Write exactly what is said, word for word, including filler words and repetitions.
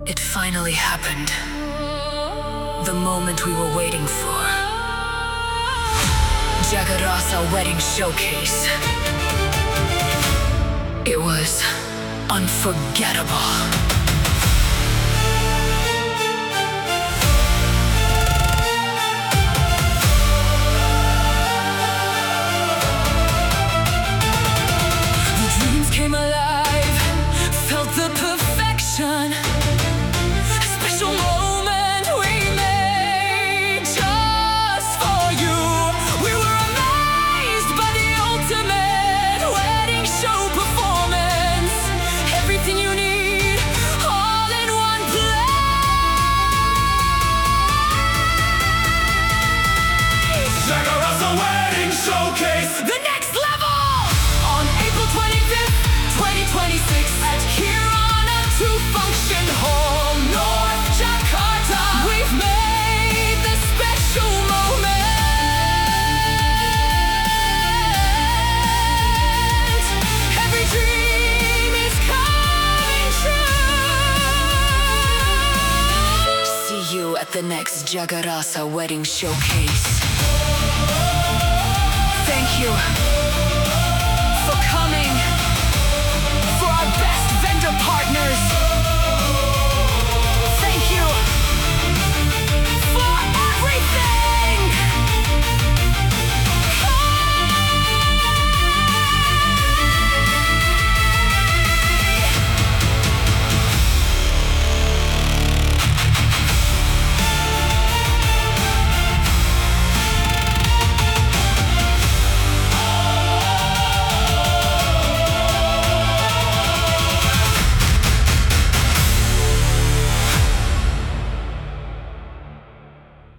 It finally happened. The moment we were waiting for. Jagarasa Wedding Showcase. It was unforgettable. Came alive, felt the perfection. A special moment we made just for you. We were amazed by the ultimate wedding show performance. Everything you need, all in one place. Jagarasa Wedding Showcase, The next level! On April twenty-fifth, twenty twenty-six at Kirana two Function Hall, North Jakarta. We've made this special moment. Every dream is coming true. See you at the next Jagarasa Wedding Showcase. Thank you.